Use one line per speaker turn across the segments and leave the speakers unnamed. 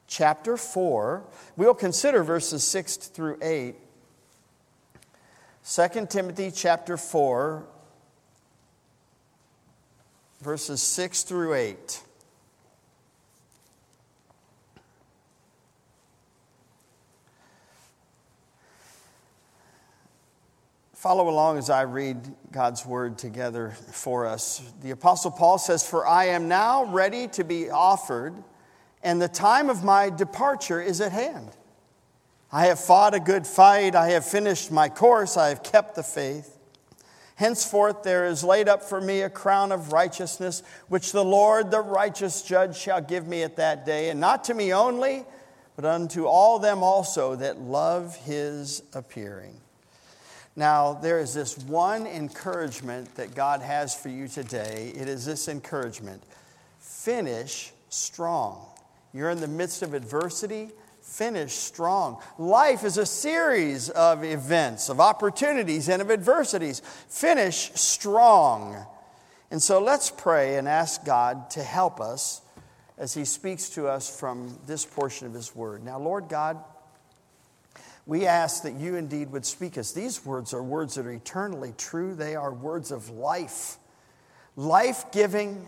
chapter 4. We'll consider verses 6 through 8. 2 Timothy chapter 4, verses 6 through 8. Follow along as I read God's word together for us. The Apostle Paul says, "For I am now ready to be offered, and the time of my departure is at hand. I have fought a good fight, I have finished my course, I have kept the faith. Henceforth there is laid up for me a crown of righteousness, which the Lord, the righteous judge, shall give me at that day, and not to me only, but unto all them also that love his appearing." Now, there is this one encouragement that God has for you today. It is this encouragement: finish strong. You're in the midst of adversity, finish strong. Life is a series of events, of opportunities, and of adversities. Finish strong. And so let's pray and ask God to help us as He speaks to us from this portion of His Word. Now, Lord God, we ask that you indeed would speak us. These words are words that are eternally true. They are words of life, life-giving,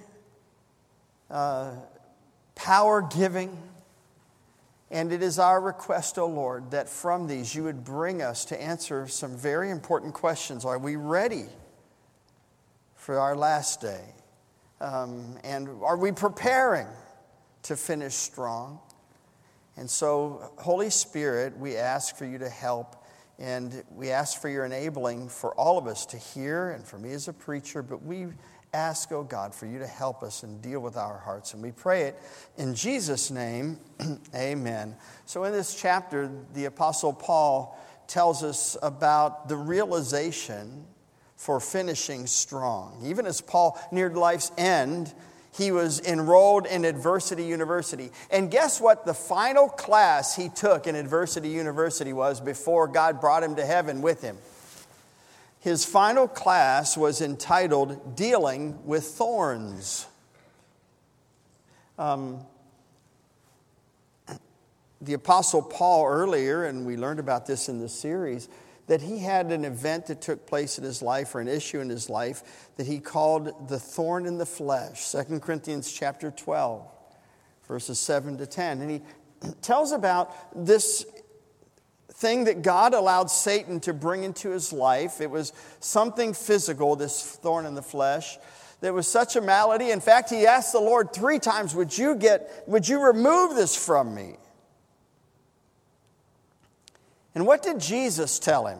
power-giving. And it is our request, O Lord, that from these you would bring us to answer some very important questions. Are we ready for our last day? And are we preparing to finish strong? And so, Holy Spirit, we ask for you to help, and we ask for your enabling for all of us to hear, and for me as a preacher, but we ask, oh God, for you to help us and deal with our hearts. And we pray it in Jesus' name, amen. So in this chapter, the Apostle Paul tells us about the realization for finishing strong. Even as Paul neared life's end, he was enrolled in Adversity University. And guess what the final class he took in Adversity University was before God brought him to heaven with him? His final class was entitled Dealing with Thorns. The Apostle Paul earlier, and we learned about this in the series, that he had an event that took place in his life, or an issue in his life, that he called the thorn in the flesh. 2 Corinthians chapter 12, verses 7 to 10. And he tells about this thing that God allowed Satan to bring into his life. It was something physical, this thorn in the flesh. There was such a malady. In fact, he asked the Lord 3 times, would you remove this from me? And what did Jesus tell him?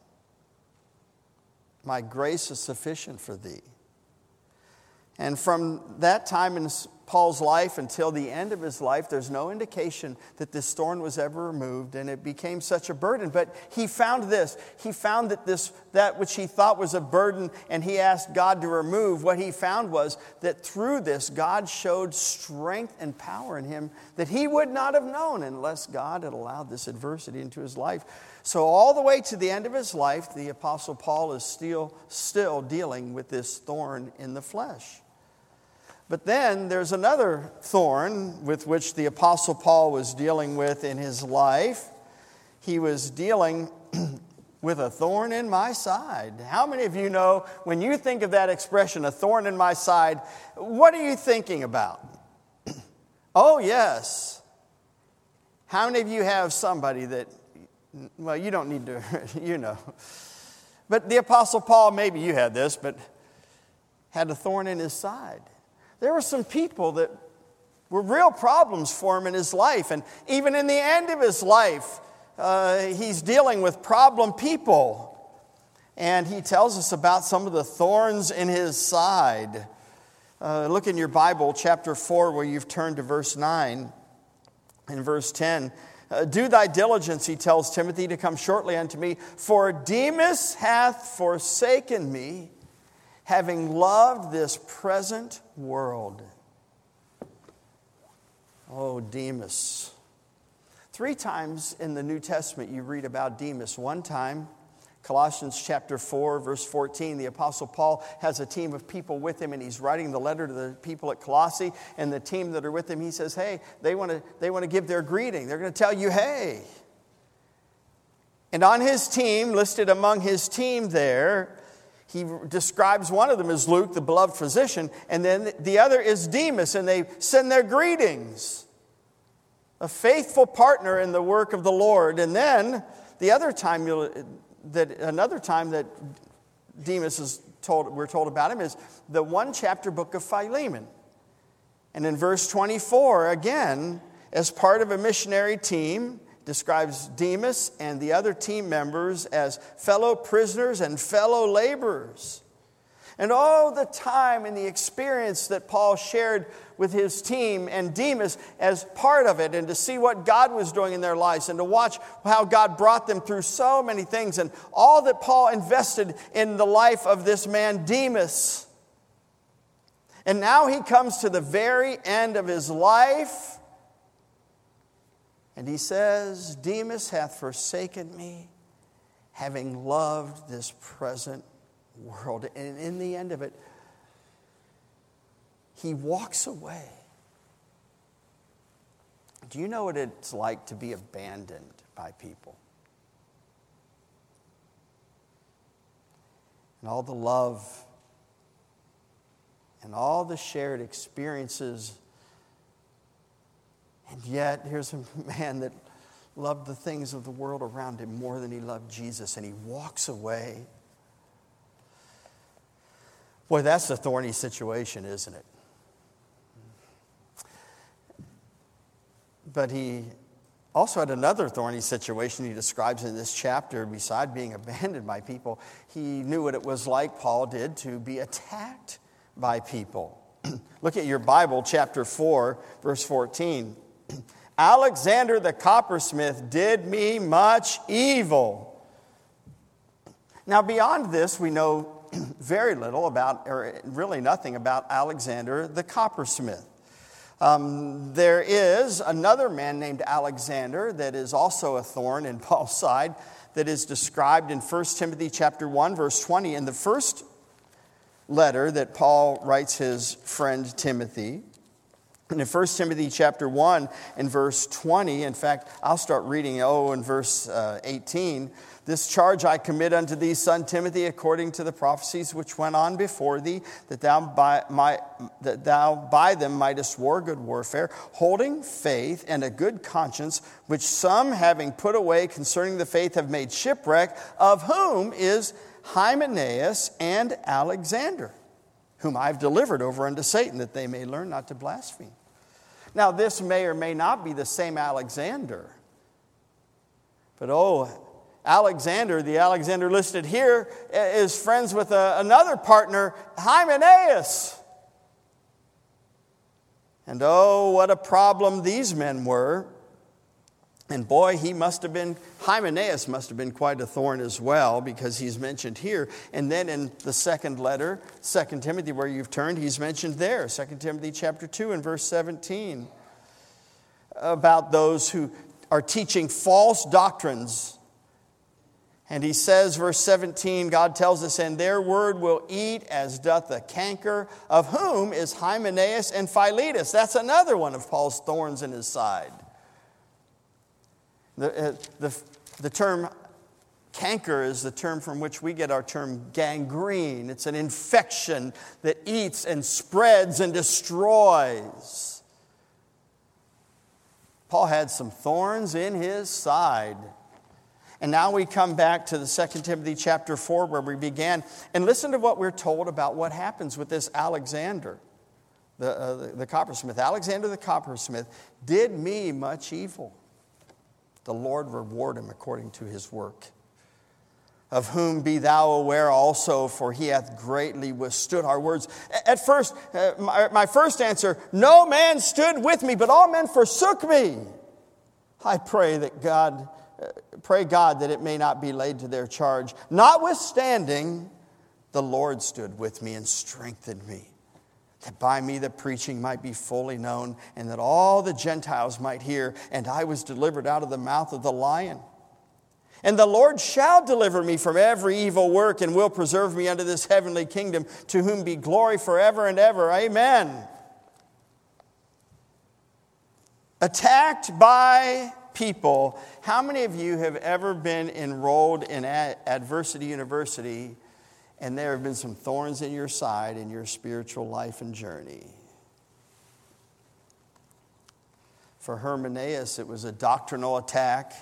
My grace is sufficient for thee. And from that time in Paul's life until the end of his life, there's no indication that this thorn was ever removed, and it became such a burden. But he found this. He found that which he thought was a burden, and he asked God to remove. What he found was that through this, God showed strength and power in him that he would not have known unless God had allowed this adversity into his life. So all the way to the end of his life, the Apostle Paul is still dealing with this thorn in the flesh. But then there's another thorn with which the Apostle Paul was dealing with in his life. He was dealing with a thorn in my side. How many of you know, when you think of that expression, a thorn in my side, what are you thinking about? Oh, yes. How many of you have somebody that, well, you don't need to, you know. But the Apostle Paul, maybe you had this, but had a thorn in his side. There were some people that were real problems for him in his life. And even in the end of his life, he's dealing with problem people. And he tells us about some of the thorns in his side. Look in your Bible, chapter 4, where you've turned to verse 9. In verse 10, do thy diligence, he tells Timothy, to come shortly unto me. For Demas hath forsaken me, having loved this present world. Oh, Demas. 3 times in the New Testament you read about Demas. One time, Colossians chapter 4, verse 14, the Apostle Paul has a team of people with him, and he's writing the letter to the people at Colossae, and the team that are with him, he says, hey, they want to give their greeting. They're going to tell you, hey. And on his team, listed among his team there, he describes one of them as Luke, the beloved physician, and then the other is Demas, and they send their greetings. A faithful partner in the work of the Lord. And then the other time another time that Demas is told, we're told about him, is the one-chapter book of Philemon. And in verse 24, again, as part of a missionary team, describes Demas and the other team members as fellow prisoners and fellow laborers. And all the time in the experience that Paul shared with his team and Demas as part of it, and to see what God was doing in their lives, and to watch how God brought them through so many things, and all that Paul invested in the life of this man Demas. And now he comes to the very end of his life, and he says, Demas hath forsaken me, having loved this present world. And in the end of it, he walks away. Do you know what it's like to be abandoned by people? And all the love and all the shared experiences. And yet, here's a man that loved the things of the world around him more than he loved Jesus, and he walks away. Boy, that's a thorny situation, isn't it? But he also had another thorny situation he describes in this chapter. Beside being abandoned by people, he knew what it was like, Paul did, to be attacked by people. Look at your Bible, chapter 4, verse 14. Alexander the coppersmith did me much evil. Now, beyond this, we know very little about, or really nothing about Alexander the coppersmith. There is another man named Alexander that is also a thorn in Paul's side, that is described in 1 Timothy chapter 1, verse 20, in the first letter that Paul writes his friend Timothy. And in 1 Timothy chapter 1 and verse 20, in fact, I'll start reading in verse 18. This charge I commit unto thee, son Timothy, according to the prophecies which went on before thee, that thou by them mightest war good warfare, holding faith and a good conscience, which some, having put away concerning the faith, have made shipwreck, of whom is Hymenaeus and Alexander, whom I have delivered over unto Satan, that they may learn not to blaspheme. Now, this may or may not be the same Alexander. But Alexander, the Alexander listed here, is friends with another partner, Hymenaeus. And what a problem these men were. And boy, Hymenaeus must have been quite a thorn as well, because he's mentioned here. And then in the second letter, 2 Timothy, where you've turned, he's mentioned there, 2 Timothy chapter 2 and verse 17, about those who are teaching false doctrines. And he says, verse 17, God tells us, and their word will eat as doth the canker, of whom is Hymenaeus and Philetus. That's another one of Paul's thorns in his side. The term canker is the term from which we get our term gangrene. It's an infection that eats and spreads and destroys. Paul had some thorns in his side. And now we come back to the 2 Timothy chapter 4 where we began. And listen to what we're told about what happens with this Alexander, the coppersmith. Alexander the coppersmith did me much evil. The Lord reward him according to his work. Of whom be thou aware also, for he hath greatly withstood our words. At first, my first answer, no man stood with me, but all men forsook me. I pray God that it may not be laid to their charge. Notwithstanding, the Lord stood with me and strengthened me, that by me the preaching might be fully known, and that all the Gentiles might hear. And I was delivered out of the mouth of the lion. And the Lord shall deliver me from every evil work and will preserve me unto this heavenly kingdom, to whom be glory forever and ever. Amen. Attacked by people. How many of you have ever been enrolled in Adversity University and there have been some thorns in your side in your spiritual life and journey? For Hymenaeus, it was a doctrinal attack.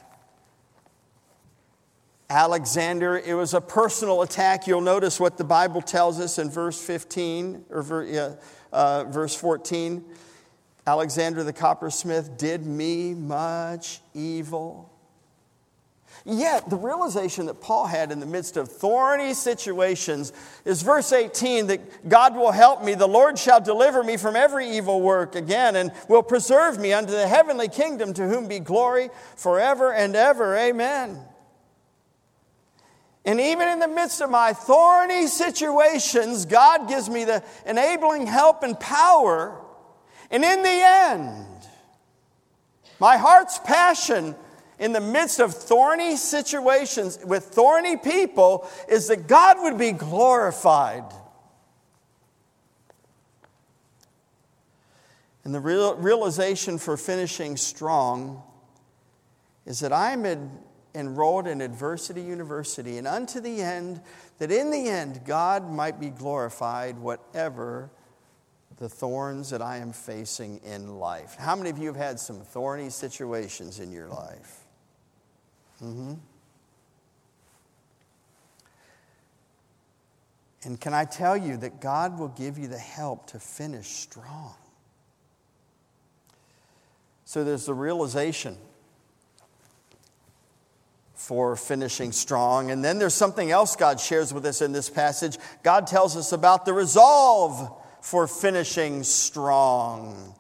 Alexander, it was a personal attack. You'll notice what the Bible tells us in verse 15 or verse 14. Alexander the coppersmith did me much evil. Yet the realization that Paul had in the midst of thorny situations is verse 18, that God will help me. The Lord shall deliver me from every evil work again, and will preserve me unto the heavenly kingdom, to whom be glory forever and ever. Amen. And even in the midst of my thorny situations, God gives me the enabling help and power. And in the end, my heart's passion in the midst of thorny situations with thorny people is that God would be glorified. And the realization for finishing strong is that I'm enrolled in Adversity University, and unto the end, that in the end, God might be glorified, whatever the thorns that I am facing in life. How many of you have had some thorny situations in your life? And can I tell you that God will give you the help to finish strong? So there's the realization for finishing strong. And then there's something else God shares with us in this passage. God tells us about the resolve for finishing strong.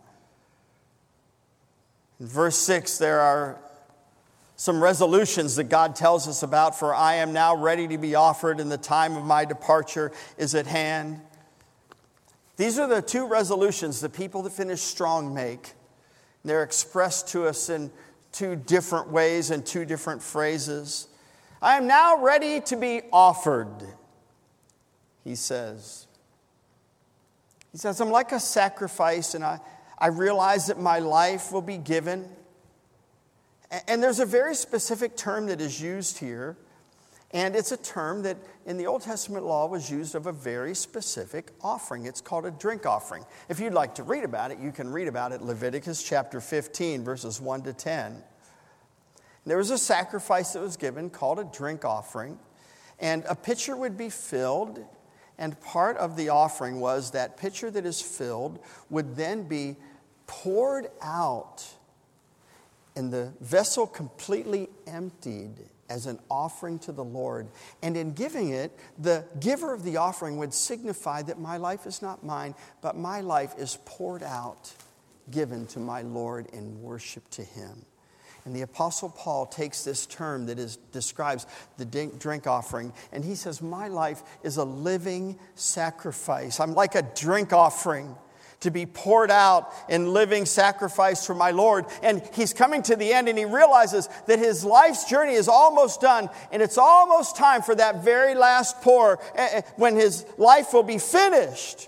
In verse 6, there are some resolutions that God tells us about. For I am now ready to be offered, and the time of my departure is at hand. These are the two resolutions the people that finish strong make. They're expressed to us in two different ways and two different phrases. I am now ready to be offered, he says. He says, I'm like a sacrifice, and I realize that my life will be given. And there's a very specific term that is used here, and it's a term that in the Old Testament law was used of a very specific offering. It's called a drink offering. If you'd like to read about it, you can read about it, Leviticus chapter 15, verses 1 to 10. There was a sacrifice that was given called a drink offering, and a pitcher would be filled, and part of the offering was that pitcher that is filled would then be poured out, and the vessel completely emptied as an offering to the Lord. And in giving it, the giver of the offering would signify that my life is not mine, but my life is poured out, given to my Lord in worship to Him. And the Apostle Paul takes this term that describes the drink offering, and he says, my life is a living sacrifice. I'm like a drink offering to be poured out in living sacrifice for my Lord. And he's coming to the end, and he realizes that his life's journey is almost done, and it's almost time for that very last pour when his life will be finished.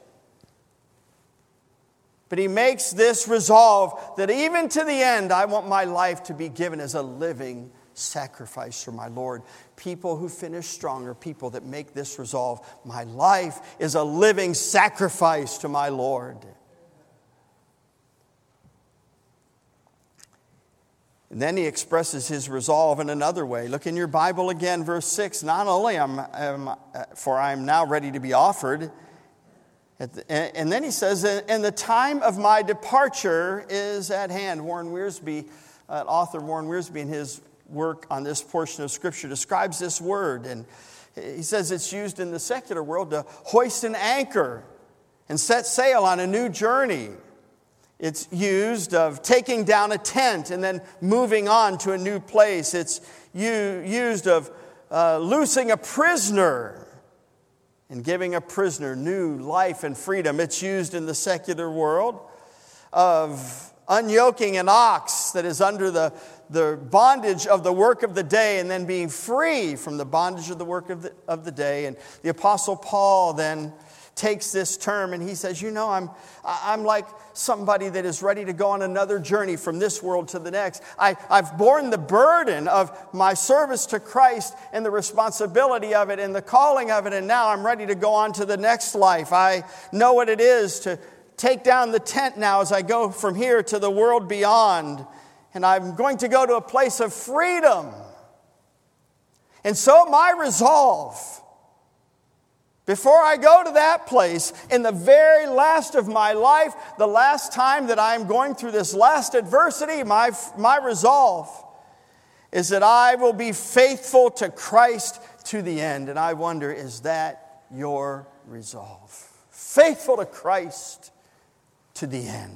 But he makes this resolve that even to the end, I want my life to be given as a living sacrifice for my Lord. People who finish strong are people that make this resolve. My life is a living sacrifice to my Lord. And then he expresses his resolve in another way. Look in your Bible again, verse 6. Not only for I am now ready to be offered, and then he says, and the time of my departure is at hand. Warren Wiersbe, author Warren Wiersbe, in his work on this portion of Scripture, describes this word. And he says it's used in the secular world to hoist an anchor and set sail on a new journey. It's used of taking down a tent and then moving on to a new place. It's used of loosing a prisoner and giving a prisoner new life and freedom. It's used in the secular world of unyoking an ox that is under the the bondage of the work of the day and then being free from the bondage of the work of the day. And the Apostle Paul then takes this term and he says, I'm like somebody that is ready to go on another journey from this world to the next. I've borne the burden of my service to Christ and the responsibility of it and the calling of it, and now I'm ready to go on to the next life. I know what it is to take down the tent now as I go from here to the world beyond, and I'm going to go to a place of freedom. And so my resolve, before I go to that place, in the very last of my life, the last time that I'm going through this last adversity, my resolve is that I will be faithful to Christ to the end. And I wonder, is that your resolve? Faithful to Christ to the end.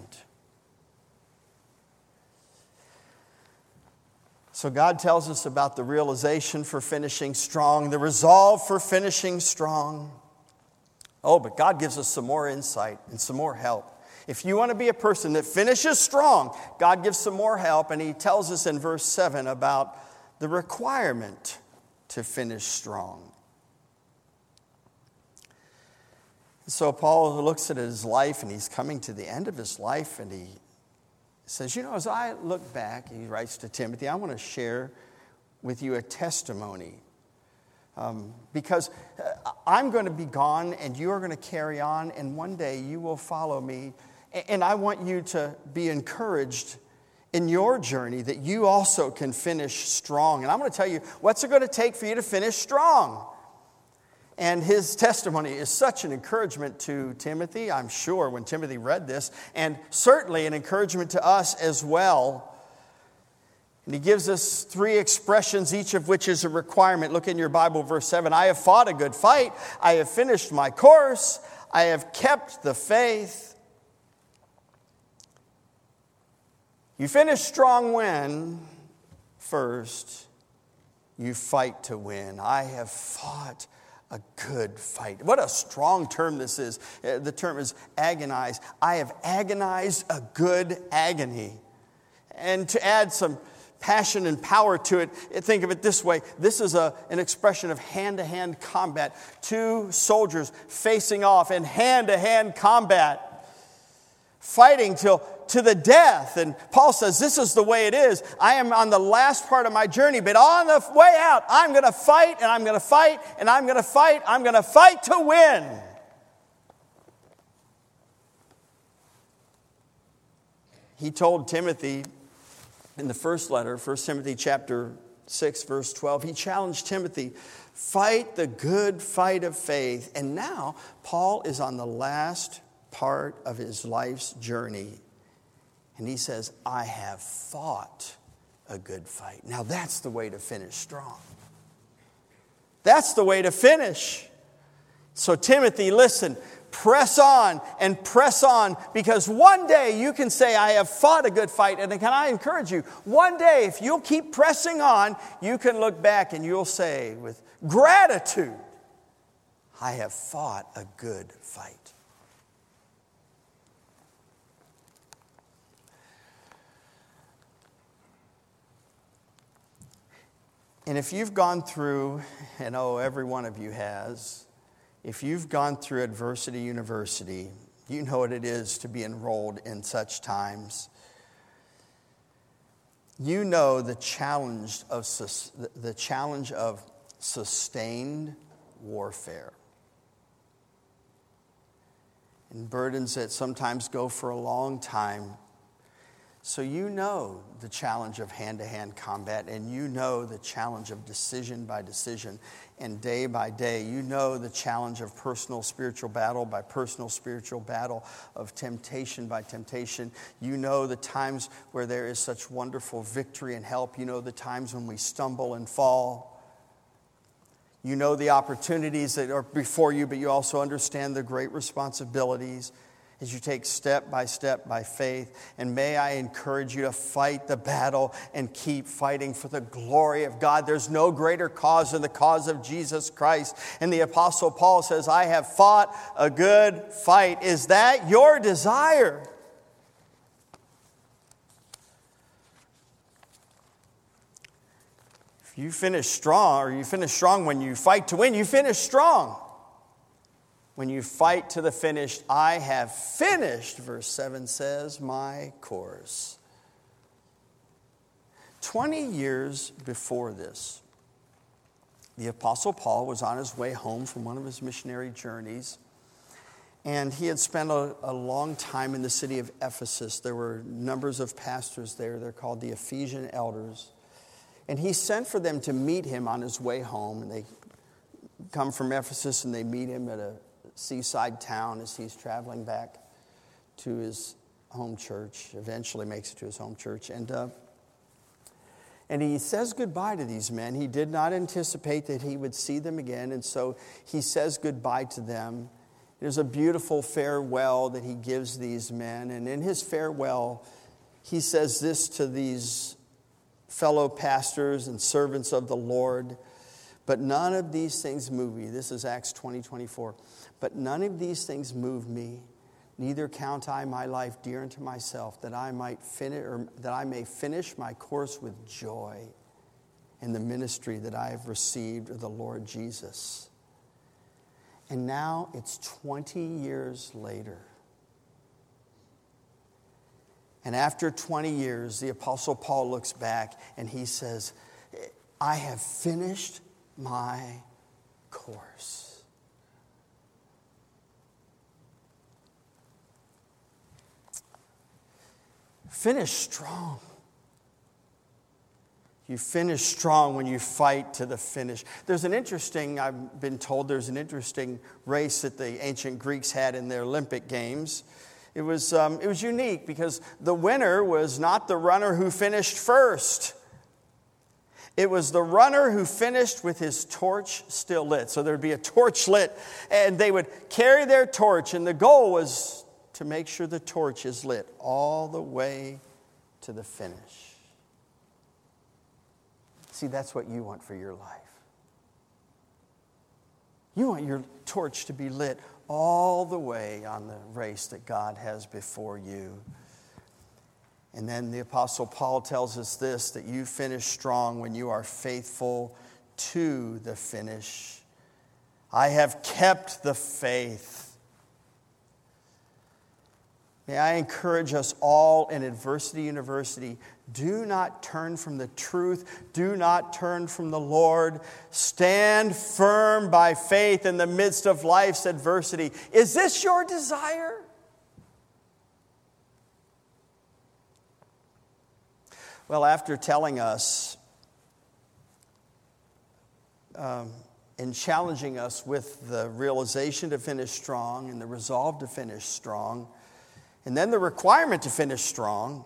So God tells us about the realization for finishing strong, the resolve for finishing strong. Oh, but God gives us some more insight and some more help. If you want to be a person that finishes strong, God gives some more help, and He tells us in verse 7 about the requirement to finish strong. So Paul looks at his life, and he's coming to the end of his life, and he says, as I look back, he writes to Timothy, I want to share with you a testimony. Because I'm going to be gone and you are going to carry on, and one day you will follow me. And I want you to be encouraged in your journey that you also can finish strong. And I'm going to tell you, what's it going to take for you to finish strong? And his testimony is such an encouragement to Timothy, I'm sure, when Timothy read this, and certainly an encouragement to us as well. And he gives us 3 expressions, each of which is a requirement. Look in your Bible, verse 7. I have fought a good fight. I have finished my course. I have kept the faith. You finish strong when, first, you fight to win. I have fought a good fight. What a strong term this is. The term is agonize. I have agonized a good agony. And to add some passion and power to it, think of it this way. This is an expression of hand-to-hand combat. 2 soldiers facing off in hand-to-hand combat, fighting to the death. And Paul says, this is the way it is. I am on the last part of my journey, but on the way out, I'm going to fight, and I'm going to fight, and I'm going to fight. I'm going to fight to win. He told Timothy in the first letter, 1 Timothy chapter 6, verse 12, he challenged Timothy, fight the good fight of faith. And now Paul is on the last part of his life's journey. And he says, I have fought a good fight. Now that's the way to finish strong. That's the way to finish. So Timothy, listen, press on and press on, because one day you can say, I have fought a good fight. And can I encourage you, one day if you'll keep pressing on, you can look back and you'll say with gratitude, I have fought a good fight. And if you've gone through, and every one of you has, if you've gone through Adversity University, you know what it is to be enrolled in such times. You know the challenge of sustained warfare. And burdens that sometimes go for a long time. So you know the challenge of hand-to-hand combat, and you know the challenge of decision by decision and day by day. You know the challenge of personal spiritual battle by personal spiritual battle, of temptation by temptation. You know the times where there is such wonderful victory and help. You know the times when we stumble and fall. You know the opportunities that are before you, but you also understand the great responsibilities as you take step by faith. And may I encourage you to fight the battle and keep fighting for the glory of God. There's no greater cause than the cause of Jesus Christ. And the Apostle Paul says, I have fought a good fight. Is that your desire? If you finish strong, or you finish strong when you fight to win, you finish strong. When you fight to the finish, I have finished, verse 7 says, my course. 20 years before this, the Apostle Paul was on his way home from one of his missionary journeys, and he had spent a long time in the city of Ephesus. There were numbers of pastors there. They're called the Ephesian elders. And he sent for them to meet him on his way home. And they come from Ephesus and they meet him at a seaside town as he's traveling back to his home church. Eventually makes it to his home church. And he says goodbye to these men. He did not anticipate that he would see them again. And so he says goodbye to them. There's a beautiful farewell that he gives these men. And in his farewell, he says this to these fellow pastors and servants of the Lord. But none of these things move me. This is Acts 20:24. But none of these things move me. Neither count I my life dear unto myself, that I may finish my course with joy in the ministry that I have received of the Lord Jesus. And now it's 20 years later. And after 20 years, the Apostle Paul looks back and he says, I have finished my course. Finish strong. You finish strong when you fight to the finish. I've been told there's an interesting race that the ancient Greeks had in their Olympic Games. It was unique because the winner was not the runner who finished first. It was the runner who finished with his torch still lit. So there would be a torch lit, and they would carry their torch, and the goal was to make sure the torch is lit all the way to the finish. See, that's what you want for your life. You want your torch to be lit all the way on the race that God has before you. And then the Apostle Paul tells us this, that you finish strong when you are faithful to the finish. I have kept the faith. May I encourage us all in Adversity University, do not turn from the truth. Do not turn from the Lord. Stand firm by faith in the midst of life's adversity. Is this your desire? Well, after telling us and challenging us with the realization to finish strong and the resolve to finish strong, and then the requirement to finish strong,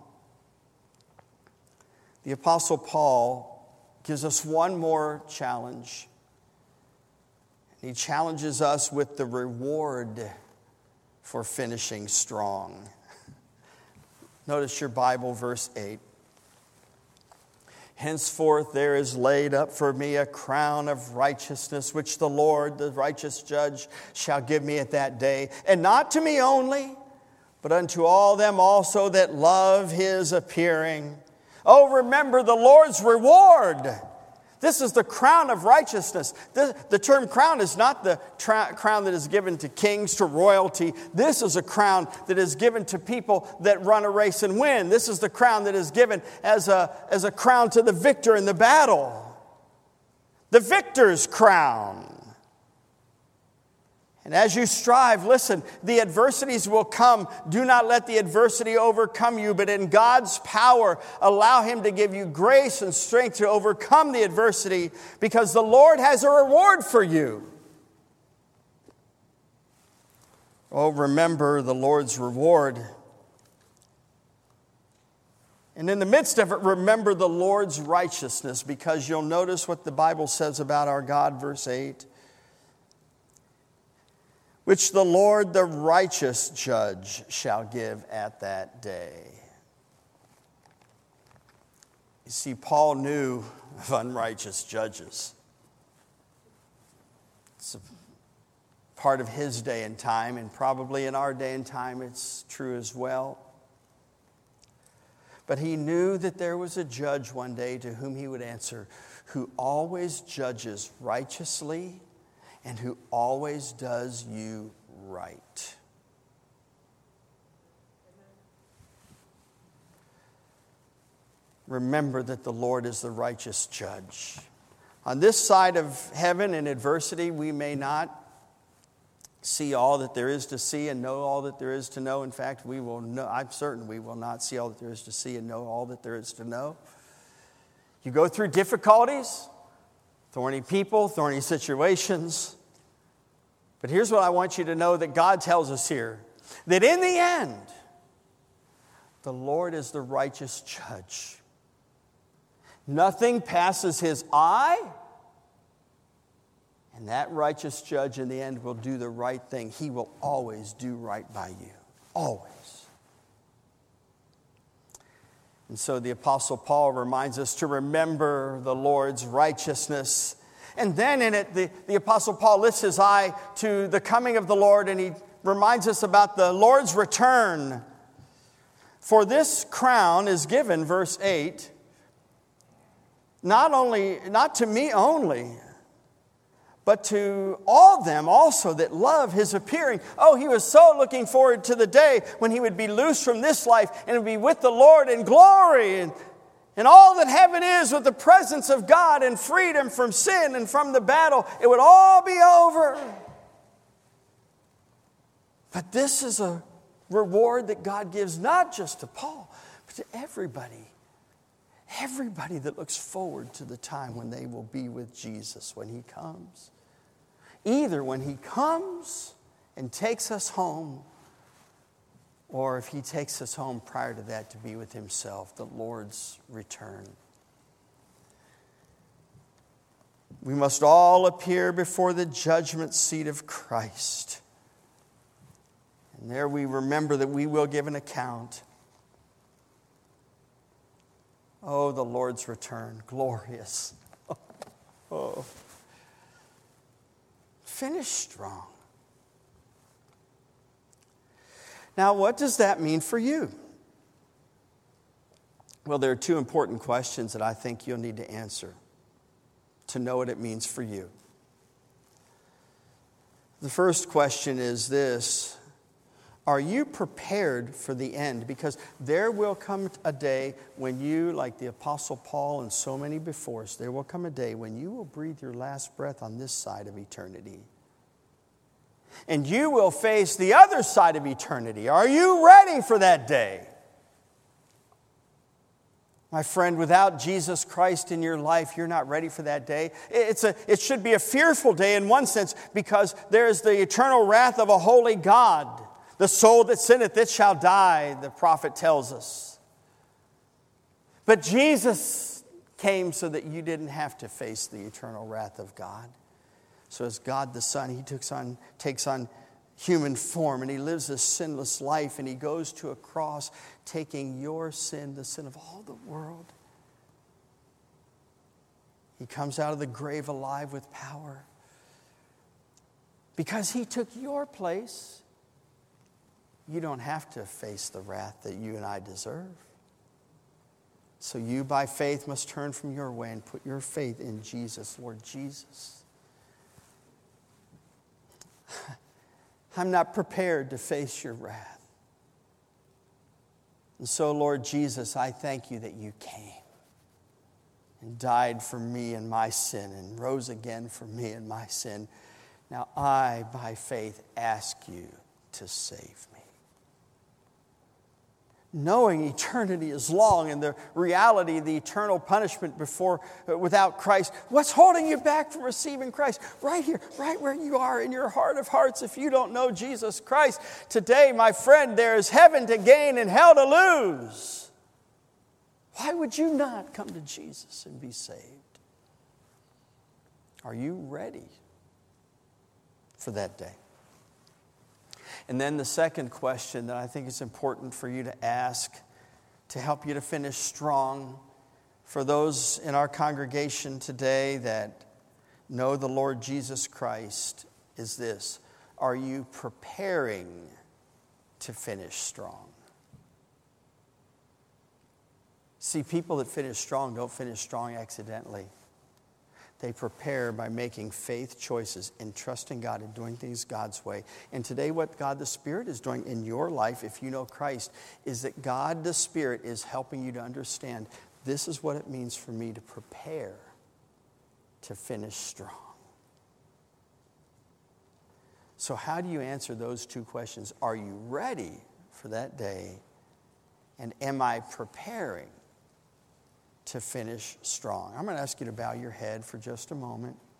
the Apostle Paul gives us one more challenge. He challenges us with the reward for finishing strong. Notice your Bible, verse 8. Henceforth there is laid up for me a crown of righteousness, which the Lord, the righteous judge, shall give me at that day. And not to me only, but unto all them also that love his appearing. Oh, remember the Lord's reward. This is the crown of righteousness. The term crown is not the crown that is given to kings, to royalty. This is a crown that is given to people that run a race and win. This is the crown that is given as a crown to the victor in the battle. The victor's crown. And as you strive, listen, the adversities will come. Do not let the adversity overcome you, but in God's power, allow Him to give you grace and strength to overcome the adversity, because the Lord has a reward for you. Oh, remember the Lord's reward. And in the midst of it, remember the Lord's righteousness, because you'll notice what the Bible says about our God, verse 8. Which the Lord, the righteous judge, shall give at that day. You see, Paul knew of unrighteous judges. It's a part of his day and time, and probably in our day and time it's true as well. But he knew that there was a judge one day to whom he would answer, who always judges righteously and who always does you right. Remember that the Lord is the righteous judge. On this side of heaven in adversity, we may not see all that there is to see and know all that there is to know. In fact, we will know, I'm certain we will not see all that there is to see and know all that there is to know. You go through difficulties, thorny people, thorny situations. But here's what I want you to know that God tells us here. That in the end, the Lord is the righteous judge. Nothing passes his eye. And that righteous judge in the end will do the right thing. He will always do right by you. Always. And so the Apostle Paul reminds us to remember the Lord's righteousness. And then in it, the Apostle Paul lifts his eye to the coming of the Lord, and he reminds us about the Lord's return. For this crown is given, verse 8, not to me only, but to all them also that love his appearing. Oh, he was so looking forward to the day when he would be loosed from this life and would be with the Lord in glory and all that heaven is, with the presence of God and freedom from sin and from the battle. It would all be over. But this is a reward that God gives not just to Paul, but to everybody. Everybody that looks forward to the time when they will be with Jesus when he comes. Either when he comes and takes us home, or if he takes us home prior to that to be with himself, the Lord's return. We must all appear before the judgment seat of Christ. And there we remember that we will give an account. Oh, the Lord's return, glorious. Oh. Finish strong. Now, what does that mean for you? Well, there are two important questions that I think you'll need to answer to know what it means for you. The first question is this: are you prepared for the end? Because there will come a day when you, like the Apostle Paul and so many before us, there will come a day when you will breathe your last breath on this side of eternity. And you will face the other side of eternity. Are you ready for that day? My friend, without Jesus Christ in your life, you're not ready for that day. It should be a fearful day in one sense, because there is the eternal wrath of a holy God. The soul that sinneth, it shall die, the prophet tells us. But Jesus came so that you didn't have to face the eternal wrath of God. So as God the Son, he takes on human form, and he lives a sinless life, and he goes to a cross taking your sin, the sin of all the world. He comes out of the grave alive with power. Because he took your place, you don't have to face the wrath that you and I deserve. So you, by faith, must turn from your way and put your faith in Jesus, Lord Jesus. I'm not prepared to face your wrath. And so, Lord Jesus, I thank you that you came and died for me and my sin and rose again for me and my sin. Now I, by faith, ask you to save me. Knowing eternity is long and the reality of the eternal punishment without Christ, what's holding you back from receiving Christ? Right here, right where you are in your heart of hearts. If you don't know Jesus Christ today, my friend, there is heaven to gain and hell to lose. Why would you not come to Jesus and be saved? Are you ready for that day? And then the second question that I think is important for you to ask to help you to finish strong, for those in our congregation today that know the Lord Jesus Christ, is this: are you preparing to finish strong? See, people that finish strong don't finish strong accidentally. They prepare by making faith choices and trusting God and doing things God's way. And today what God the Spirit is doing in your life, if you know Christ, is that God the Spirit is helping you to understand this is what it means for me to prepare to finish strong. So how do you answer those two questions? Are you ready for that day? And am I preparing to finish strong? I'm going to ask you to bow your head for just a moment.